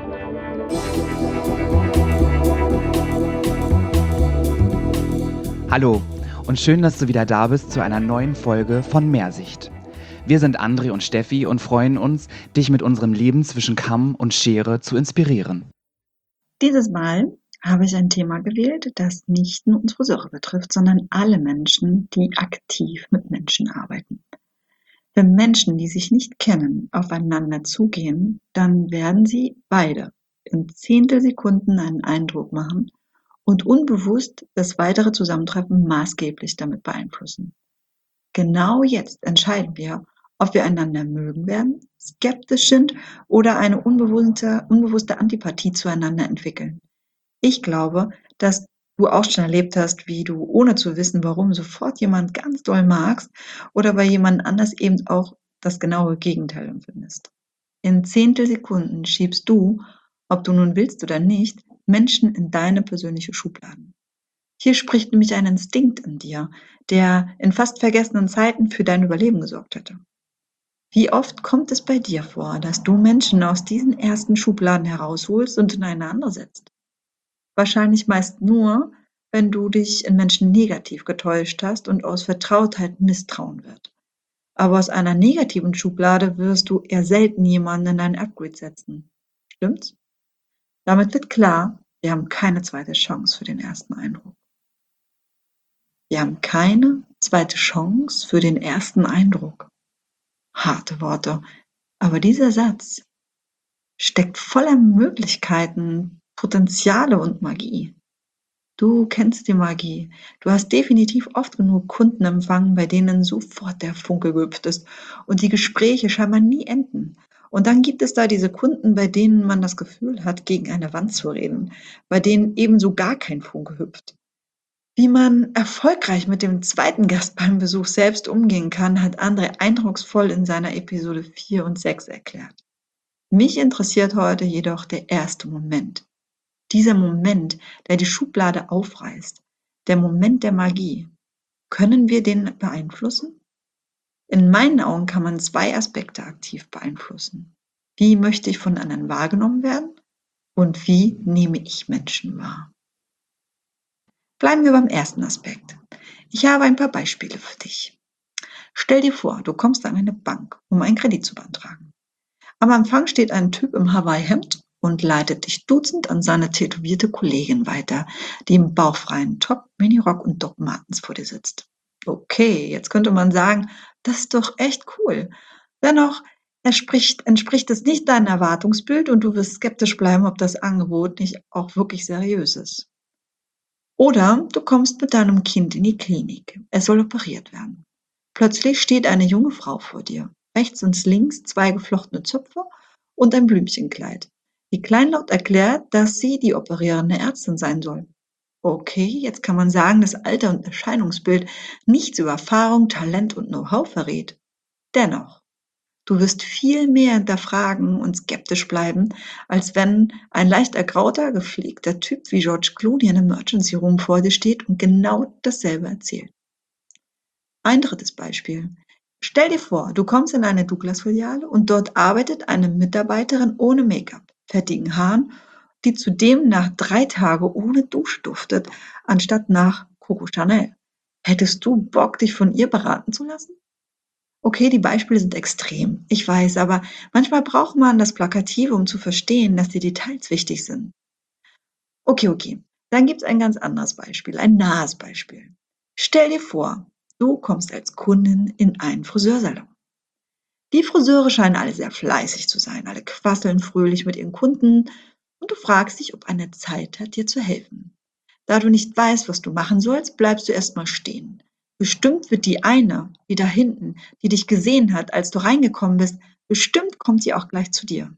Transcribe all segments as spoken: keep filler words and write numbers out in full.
Hallo und schön, dass du wieder da bist zu einer neuen Folge von Mehrsicht. Wir sind André und Steffi und freuen uns, dich mit unserem Leben zwischen Kamm und Schere zu inspirieren. Dieses Mal habe ich ein Thema gewählt, das nicht nur uns Friseure betrifft, sondern alle Menschen, die aktiv mit Menschen arbeiten. Wenn Menschen, die sich nicht kennen, aufeinander zugehen, dann werden sie beide in Zehntelsekunden einen Eindruck machen und unbewusst das weitere Zusammentreffen maßgeblich damit beeinflussen. Genau jetzt entscheiden wir, ob wir einander mögen werden, skeptisch sind oder eine unbewusste, unbewusste Antipathie zueinander entwickeln. Ich glaube, dass du auch schon erlebt hast, wie du, ohne zu wissen, warum, sofort jemand ganz doll magst oder bei jemand anders eben auch das genaue Gegenteil empfindest. In Zehntelsekunden schiebst du, ob du nun willst oder nicht, Menschen in deine persönliche Schubladen. Hier spricht nämlich ein Instinkt in dir, der in fast vergessenen Zeiten für dein Überleben gesorgt hätte. Wie oft kommt es bei dir vor, dass du Menschen aus diesen ersten Schubladen herausholst und in eine andere setzt? Wahrscheinlich meist nur, wenn du dich in Menschen negativ getäuscht hast und aus Vertrautheit Misstrauen wird. Aber aus einer negativen Schublade wirst du eher selten jemanden in ein Upgrade setzen. Stimmt's? Damit wird klar, wir haben keine zweite Chance für den ersten Eindruck. Wir haben keine zweite Chance für den ersten Eindruck. Harte Worte, aber dieser Satz steckt voller Möglichkeiten, Potenziale und Magie. Du kennst die Magie. Du hast definitiv oft genug Kunden empfangen, bei denen sofort der Funke gehüpft ist und die Gespräche scheinbar nie enden. Und dann gibt es da diese Kunden, bei denen man das Gefühl hat, gegen eine Wand zu reden, bei denen ebenso gar kein Funke hüpft. Wie man erfolgreich mit dem zweiten Gast beim Besuch selbst umgehen kann, hat André eindrucksvoll in seiner Episode vier und sechs erklärt. Mich interessiert heute jedoch der erste Moment. Dieser Moment, der die Schublade aufreißt, der Moment der Magie. Können wir den beeinflussen? In meinen Augen kann man zwei Aspekte aktiv beeinflussen. Wie möchte ich von anderen wahrgenommen werden? Und wie nehme ich Menschen wahr? Bleiben wir beim ersten Aspekt. Ich habe ein paar Beispiele für dich. Stell dir vor, du kommst an eine Bank, um einen Kredit zu beantragen. Am Empfang steht ein Typ im Hawaii-Hemd und leitet dich dutzend an seine tätowierte Kollegin weiter, die im bauchfreien Top, Minirock und Doc Martens vor dir sitzt. Okay, jetzt könnte man sagen, das ist doch echt cool. Dennoch entspricht, entspricht es nicht deinem Erwartungsbild und du wirst skeptisch bleiben, ob das Angebot nicht auch wirklich seriös ist. Oder du kommst mit deinem Kind in die Klinik. Es soll operiert werden. Plötzlich steht eine junge Frau vor dir. Rechts und links zwei geflochtene Zöpfe und ein Blümchenkleid. Die kleinlaut erklärt, dass sie die operierende Ärztin sein soll. Okay, jetzt kann man sagen, dass Alter und Erscheinungsbild nichts über Erfahrung, Talent und Know-how verrät. Dennoch, du wirst viel mehr hinterfragen und skeptisch bleiben, als wenn ein leicht ergrauter, gepflegter Typ wie George Clooney in einem Emergency Room vor dir steht und genau dasselbe erzählt. Ein drittes Beispiel. Stell dir vor, du kommst in eine Douglas-Filiale und dort arbeitet eine Mitarbeiterin ohne Make-up, fettigen Haaren, die zudem nach drei Tagen ohne Dusche duftet, anstatt nach Coco Chanel. Hättest du Bock, dich von ihr beraten zu lassen? Okay, die Beispiele sind extrem, ich weiß, aber manchmal braucht man das Plakative, um zu verstehen, dass die Details wichtig sind. Okay, okay, dann gibt es ein ganz anderes Beispiel, ein nahes Beispiel. Stell dir vor, du kommst als Kundin in einen Friseursalon. Die Friseure scheinen alle sehr fleißig zu sein, alle quasseln fröhlich mit ihren Kunden und du fragst dich, ob einer Zeit hat, dir zu helfen. Da du nicht weißt, was du machen sollst, bleibst du erstmal stehen. Bestimmt wird die eine, die da hinten, die dich gesehen hat, als du reingekommen bist, bestimmt kommt sie auch gleich zu dir.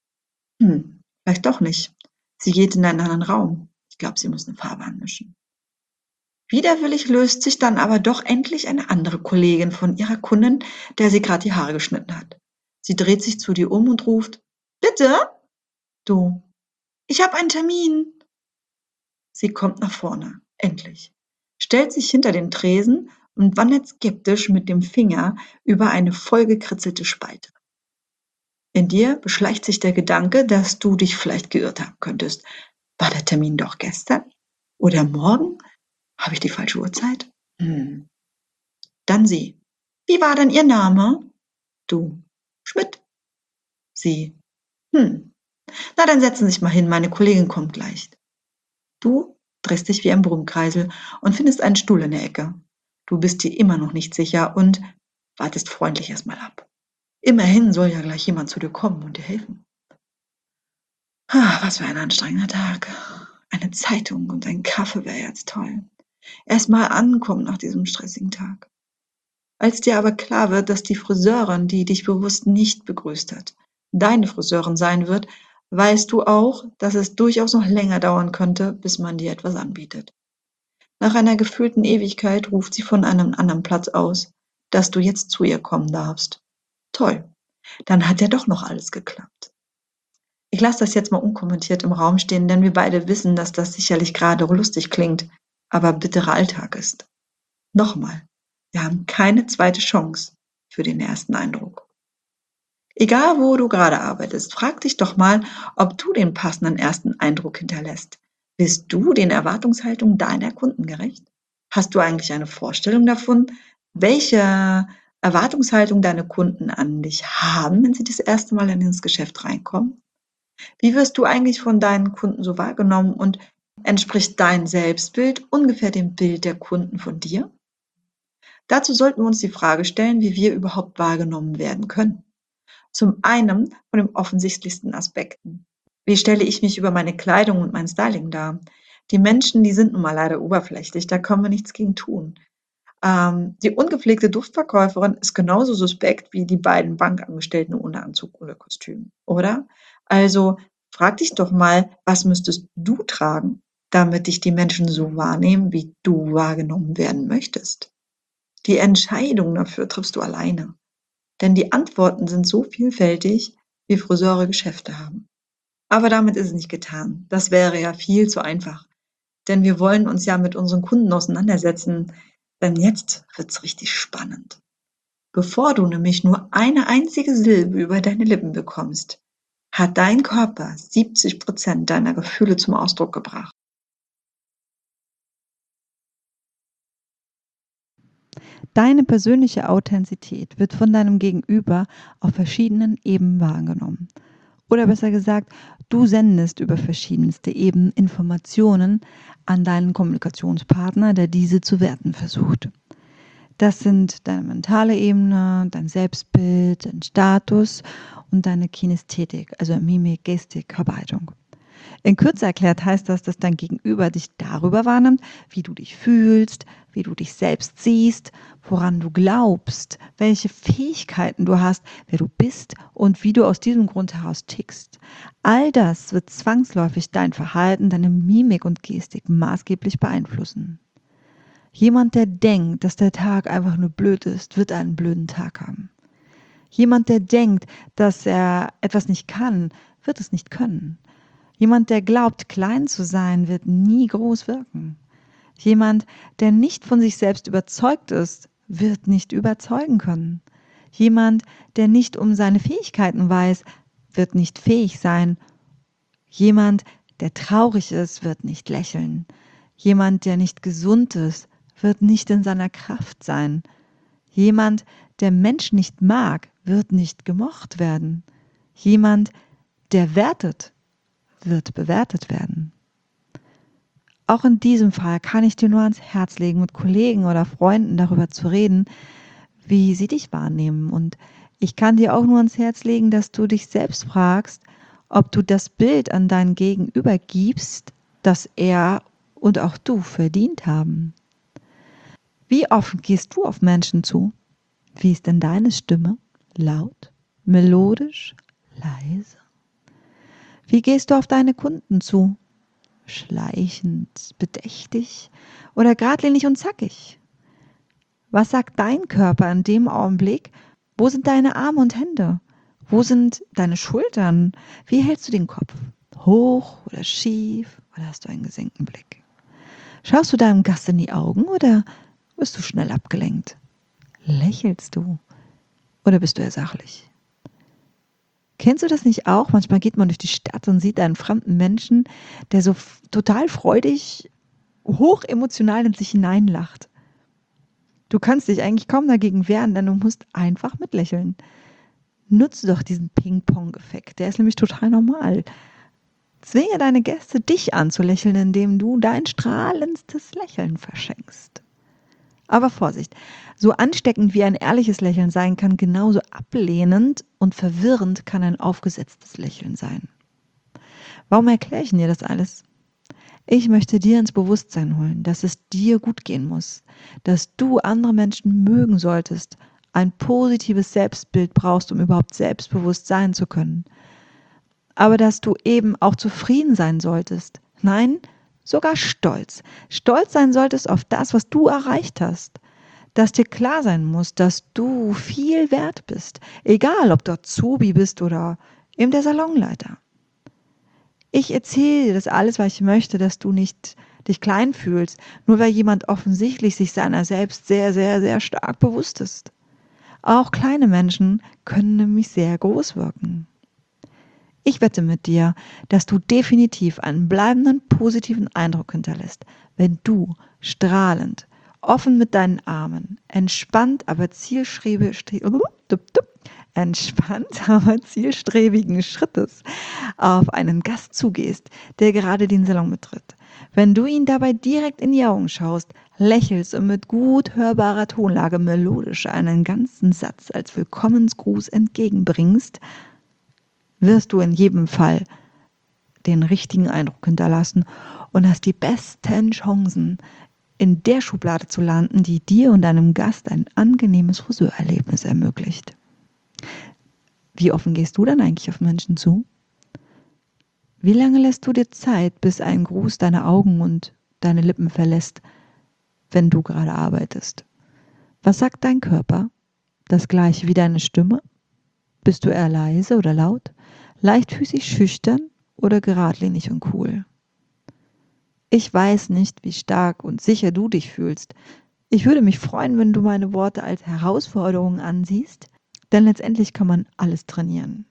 Hm, vielleicht doch nicht. Sie geht in einen anderen Raum. Ich glaube, sie muss eine Farbe anmischen. Widerwillig löst sich dann aber doch endlich eine andere Kollegin von ihrer Kundin, der sie gerade die Haare geschnitten hat. Sie dreht sich zu dir um und ruft: Bitte? Du: Ich habe einen Termin. Sie kommt nach vorne, endlich, stellt sich hinter den Tresen und wandert skeptisch mit dem Finger über eine vollgekritzelte Spalte. In dir beschleicht sich der Gedanke, dass du dich vielleicht geirrt haben könntest. War der Termin doch gestern? Oder morgen? Habe ich die falsche Uhrzeit? Hm. Dann sie. Wie war denn Ihr Name? Du. Schmidt. Sie. Hm. Na, dann setzen Sie sich mal hin, meine Kollegin kommt gleich. Du drehst dich wie ein Brummkreisel und findest einen Stuhl in der Ecke. Du bist dir immer noch nicht sicher und wartest freundlich erstmal ab. Immerhin soll ja gleich jemand zu dir kommen und dir helfen. Ah, was für ein anstrengender Tag. Eine Zeitung und ein Kaffee wäre jetzt toll. Erstmal ankommen nach diesem stressigen Tag. Als dir aber klar wird, dass die Friseurin, die dich bewusst nicht begrüßt hat, deine Friseurin sein wird, weißt du auch, dass es durchaus noch länger dauern könnte, bis man dir etwas anbietet. Nach einer gefühlten Ewigkeit ruft sie von einem anderen Platz aus, dass du jetzt zu ihr kommen darfst. Toll, dann hat ja doch noch alles geklappt. Ich lasse das jetzt mal unkommentiert im Raum stehen, denn wir beide wissen, dass das sicherlich gerade lustig klingt, aber bitterer Alltag ist. Nochmal, wir haben keine zweite Chance für den ersten Eindruck. Egal, wo du gerade arbeitest, frag dich doch mal, ob du den passenden ersten Eindruck hinterlässt. Bist du den Erwartungshaltungen deiner Kunden gerecht? Hast du eigentlich eine Vorstellung davon, welche Erwartungshaltung deine Kunden an dich haben, wenn sie das erste Mal ins Geschäft reinkommen? Wie wirst du eigentlich von deinen Kunden so wahrgenommen und entspricht dein Selbstbild ungefähr dem Bild der Kunden von dir? Dazu sollten wir uns die Frage stellen, wie wir überhaupt wahrgenommen werden können. Zum einen von den offensichtlichsten Aspekten. Wie stelle ich mich über meine Kleidung und mein Styling dar? Die Menschen, die sind nun mal leider oberflächlich, da können wir nichts gegen tun. Ähm, die ungepflegte Duftverkäuferin ist genauso suspekt wie die beiden Bankangestellten ohne Anzug oder Kostüm, oder? Also frag dich doch mal, was müsstest du tragen, damit dich die Menschen so wahrnehmen, wie du wahrgenommen werden möchtest? Die Entscheidung dafür triffst du alleine. Denn die Antworten sind so vielfältig, wie Friseure Geschäfte haben. Aber damit ist es nicht getan. Das wäre ja viel zu einfach. Denn wir wollen uns ja mit unseren Kunden auseinandersetzen. Denn jetzt wird's richtig spannend. Bevor du nämlich nur eine einzige Silbe über deine Lippen bekommst, hat dein Körper siebzig Prozent deiner Gefühle zum Ausdruck gebracht. Deine persönliche Authentizität wird von deinem Gegenüber auf verschiedenen Ebenen wahrgenommen. Oder besser gesagt, du sendest über verschiedenste Ebenen Informationen an deinen Kommunikationspartner, der diese zu werten versucht. Das sind deine mentale Ebene, dein Selbstbild, dein Status und deine Kinästhetik, also Mimik, Gestik, Körperhaltung. In Kürze erklärt heißt das, dass dein Gegenüber dich darüber wahrnimmt, wie du dich fühlst, wie du dich selbst siehst, woran du glaubst, welche Fähigkeiten du hast, wer du bist und wie du aus diesem Grund heraus tickst. All das wird zwangsläufig dein Verhalten, deine Mimik und Gestik maßgeblich beeinflussen. Jemand, der denkt, dass der Tag einfach nur blöd ist, wird einen blöden Tag haben. Jemand, der denkt, dass er etwas nicht kann, wird es nicht können. Jemand, der glaubt, klein zu sein, wird nie groß wirken. Jemand, der nicht von sich selbst überzeugt ist, wird nicht überzeugen können. Jemand, der nicht um seine Fähigkeiten weiß, wird nicht fähig sein. Jemand, der traurig ist, wird nicht lächeln. Jemand, der nicht gesund ist, wird nicht in seiner Kraft sein. Jemand, der Menschen nicht mag, wird nicht gemocht werden. Jemand, der wertet, wird bewertet werden. Auch in diesem Fall kann ich dir nur ans Herz legen, mit Kollegen oder Freunden darüber zu reden, wie sie dich wahrnehmen. Und ich kann dir auch nur ans Herz legen, dass du dich selbst fragst, ob du das Bild an dein Gegenüber gibst, das er und auch du verdient haben. Wie offen gehst du auf Menschen zu? Wie ist denn deine Stimme? Laut, melodisch, leise? Wie gehst du auf deine Kunden zu? Schleichend, bedächtig oder geradlinig und zackig? Was sagt dein Körper in dem Augenblick? Wo sind deine Arme und Hände? Wo sind deine Schultern? Wie hältst du den Kopf? Hoch oder schief oder hast du einen gesenkten Blick? Schaust du deinem Gast in die Augen oder bist du schnell abgelenkt? Lächelst du oder bist du eher sachlich? Kennst du das nicht auch? Manchmal geht man durch die Stadt und sieht einen fremden Menschen, der so f- total freudig, hoch emotional in sich hineinlacht. Du kannst dich eigentlich kaum dagegen wehren, denn du musst einfach mitlächeln. Nutze doch diesen Ping-Pong-Effekt, der ist nämlich total normal. Zwinge deine Gäste, dich anzulächeln, indem du dein strahlendstes Lächeln verschenkst. Aber Vorsicht, so ansteckend wie ein ehrliches Lächeln sein kann, genauso ablehnend und verwirrend kann ein aufgesetztes Lächeln sein. Warum erkläre ich dir das alles? Ich möchte dir ins Bewusstsein holen, dass es dir gut gehen muss, dass du andere Menschen mögen solltest, ein positives Selbstbild brauchst, um überhaupt selbstbewusst sein zu können. Aber dass du eben auch zufrieden sein solltest. Nein, sogar stolz. Stolz sein solltest auf das, was du erreicht hast. Dass dir klar sein muss, dass du viel wert bist. Egal, ob du Azubi bist oder eben der Salonleiter. Ich erzähle dir das alles, weil ich möchte, dass du nicht dich klein fühlst, nur weil jemand offensichtlich sich seiner selbst sehr, sehr, sehr stark bewusst ist. Auch kleine Menschen können nämlich sehr groß wirken. Ich wette mit dir, dass du definitiv einen bleibenden positiven Eindruck hinterlässt, wenn du strahlend, offen mit deinen Armen, entspannt, aber zielstrebig, entspannt, aber zielstrebigen Schrittes auf einen Gast zugehst, der gerade den Salon betritt. Wenn du ihn dabei direkt in die Augen schaust, lächelst und mit gut hörbarer Tonlage melodisch einen ganzen Satz als Willkommensgruß entgegenbringst, wirst du in jedem Fall den richtigen Eindruck hinterlassen und hast die besten Chancen, in der Schublade zu landen, die dir und deinem Gast ein angenehmes Friseurerlebnis ermöglicht. Wie offen gehst du dann eigentlich auf Menschen zu? Wie lange lässt du dir Zeit, bis ein Gruß deine Augen und deine Lippen verlässt, wenn du gerade arbeitest? Was sagt dein Körper? Das gleiche wie deine Stimme? Bist du eher leise oder laut? Leichtfüßig, schüchtern oder geradlinig und cool? Ich weiß nicht, wie stark und sicher du dich fühlst. Ich würde mich freuen, wenn du meine Worte als Herausforderung ansiehst, denn letztendlich kann man alles trainieren.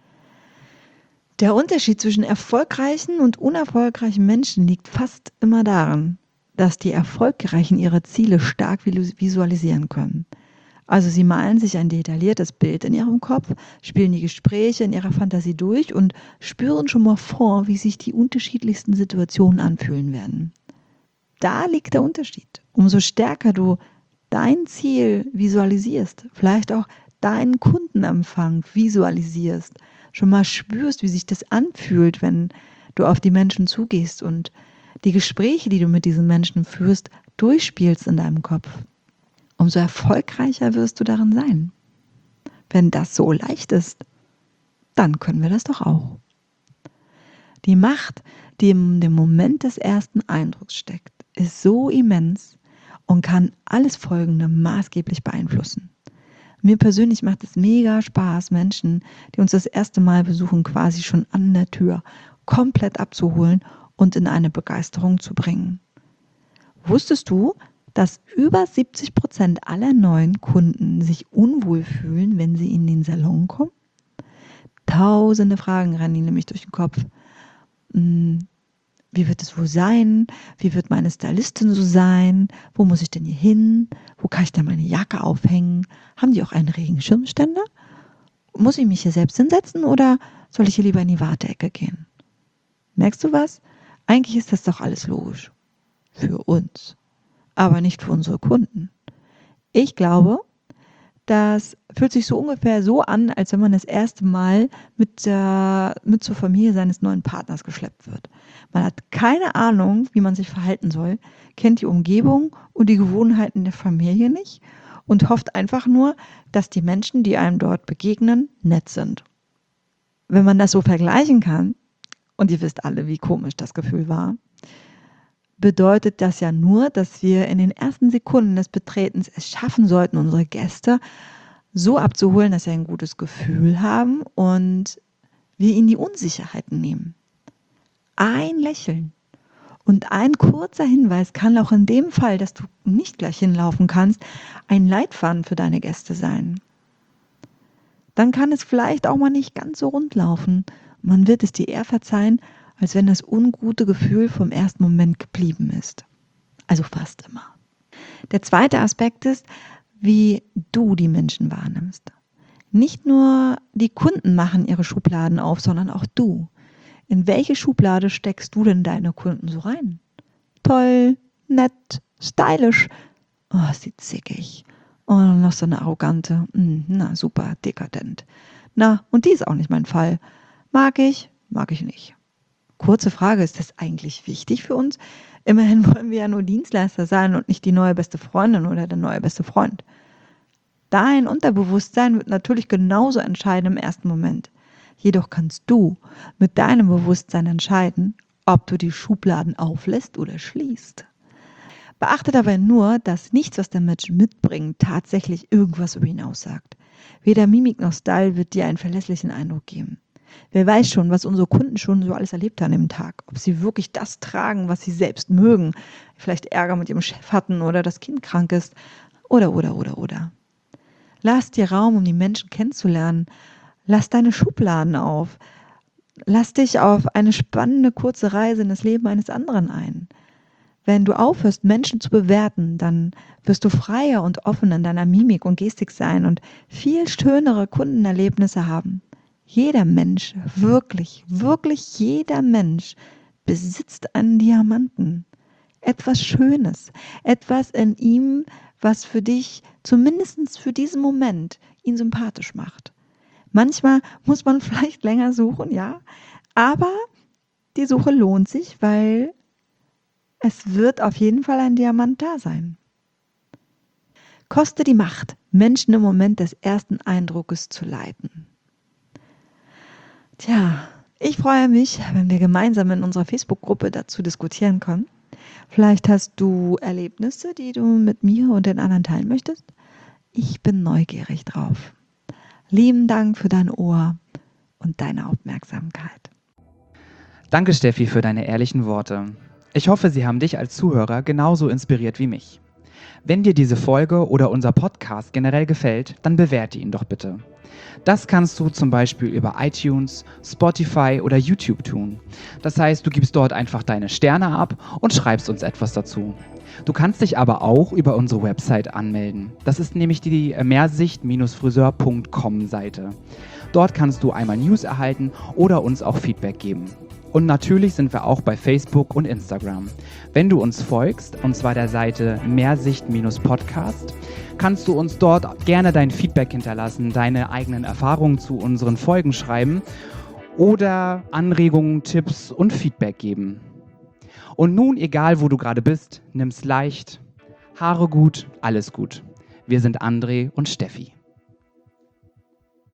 Der Unterschied zwischen erfolgreichen und unerfolgreichen Menschen liegt fast immer darin, dass die Erfolgreichen ihre Ziele stark visualisieren können. Also sie malen sich ein detailliertes Bild in ihrem Kopf, spielen die Gespräche in ihrer Fantasie durch und spüren schon mal vor, wie sich die unterschiedlichsten Situationen anfühlen werden. Da liegt der Unterschied. Umso stärker du dein Ziel visualisierst, vielleicht auch deinen Kundenempfang visualisierst, schon mal spürst, wie sich das anfühlt, wenn du auf die Menschen zugehst und die Gespräche, die du mit diesen Menschen führst, durchspielst in deinem Kopf. Umso erfolgreicher wirst du darin sein. Wenn das so leicht ist, dann können wir das doch auch. Die Macht, die in dem Moment des ersten Eindrucks steckt, ist so immens und kann alles Folgende maßgeblich beeinflussen. Mir persönlich macht es mega Spaß, Menschen, die uns das erste Mal besuchen, quasi schon an der Tür komplett abzuholen und in eine Begeisterung zu bringen. Wusstest du, dass über siebzig Prozent aller neuen Kunden sich unwohl fühlen, wenn sie in den Salon kommen? Tausende Fragen rennen ihnen nämlich durch den Kopf. Wie wird es wohl sein? Wie wird meine Stylistin so sein? Wo muss ich denn hier hin? Wo kann ich denn meine Jacke aufhängen? Haben die auch einen Regenschirmständer? Muss ich mich hier selbst hinsetzen oder soll ich hier lieber in die Warteecke gehen? Merkst du was? Eigentlich ist das doch alles logisch. Für uns. Aber nicht für unsere Kunden. Ich glaube, das fühlt sich so ungefähr so an, als wenn man das erste Mal mit, der, mit zur Familie seines neuen Partners geschleppt wird. Man hat keine Ahnung, wie man sich verhalten soll, kennt die Umgebung und die Gewohnheiten der Familie nicht und hofft einfach nur, dass die Menschen, die einem dort begegnen, nett sind. Wenn man das so vergleichen kann, und ihr wisst alle, wie komisch das Gefühl war, bedeutet das ja nur, dass wir in den ersten Sekunden des Betretens es schaffen sollten, unsere Gäste so abzuholen, dass sie ein gutes Gefühl haben und wir ihnen die Unsicherheiten nehmen. Ein Lächeln und ein kurzer Hinweis kann auch in dem Fall, dass du nicht gleich hinlaufen kannst, ein Leitfaden für deine Gäste sein. dann kann es vielleicht auch mal nicht ganz so rund laufen. Man wird es dir eher verzeihen, als wenn das ungute Gefühl vom ersten Moment geblieben ist. Also fast immer. Der zweite Aspekt ist, wie du die Menschen wahrnimmst. Nicht nur die Kunden machen ihre Schubladen auf, sondern auch du. In welche Schublade steckst du denn deine Kunden so rein? Toll, nett, stylisch. Oh, ist die zickig. Oh, noch so eine arrogante. Na, super, dekadent. Na, und die ist auch nicht mein Fall. Mag ich, mag ich nicht. Kurze Frage, ist das eigentlich wichtig für uns? Immerhin wollen wir ja nur Dienstleister sein und nicht die neue beste Freundin oder der neue beste Freund. Dein Unterbewusstsein wird natürlich genauso entscheiden im ersten Moment. Jedoch kannst du mit deinem Bewusstsein entscheiden, ob du die Schubladen auflässt oder schließt. Beachte dabei nur, dass nichts, was der Mensch mitbringt, tatsächlich irgendwas über ihn aussagt. Weder Mimik noch Style wird dir einen verlässlichen Eindruck geben. Wer weiß schon, was unsere Kunden schon so alles erlebt haben im Tag. Ob sie wirklich das tragen, was sie selbst mögen. Vielleicht Ärger mit ihrem Chef hatten oder das Kind krank ist. Oder, oder, oder, oder. Lass dir Raum, um die Menschen kennenzulernen. Lass deine Schubladen auf. Lass dich auf eine spannende, kurze Reise in das Leben eines anderen ein. Wenn du aufhörst, Menschen zu bewerten, dann wirst du freier und offen in deiner Mimik und Gestik sein und viel schönere Kundenerlebnisse haben. Jeder Mensch, wirklich, wirklich jeder Mensch besitzt einen Diamanten. Etwas Schönes, etwas in ihm, was für dich, zumindest für diesen Moment, ihn sympathisch macht. Manchmal muss man vielleicht länger suchen, ja, aber die Suche lohnt sich, weil es wird auf jeden Fall ein Diamant da sein. Koste die Macht, Menschen im Moment des ersten Eindruckes zu leiten. Tja, ich freue mich, wenn wir gemeinsam in unserer Facebook-Gruppe dazu diskutieren können. Vielleicht hast du Erlebnisse, die du mit mir und den anderen teilen möchtest. Ich bin neugierig drauf. Lieben Dank für dein Ohr und deine Aufmerksamkeit. Danke, Steffi, für deine ehrlichen Worte. Ich hoffe, sie haben dich als Zuhörer genauso inspiriert wie mich. Wenn dir diese Folge oder unser Podcast generell gefällt, dann bewerte ihn doch bitte. Das kannst du zum Beispiel über iTunes, Spotify oder YouTube tun. Das heißt, du gibst dort einfach deine Sterne ab und schreibst uns etwas dazu. Du kannst dich aber auch über unsere Website anmelden. Das ist nämlich die mehrsicht Friseur Punkt com Seite. Dort kannst du einmal News erhalten oder uns auch Feedback geben. Und natürlich sind wir auch bei Facebook und Instagram. Wenn du uns folgst, und zwar der Seite Mehrsicht-Podcast, kannst du uns dort gerne dein Feedback hinterlassen, deine eigenen Erfahrungen zu unseren Folgen schreiben oder Anregungen, Tipps und Feedback geben. Und nun, egal wo du gerade bist, nimm's leicht, Haare gut, alles gut. Wir sind André und Steffi.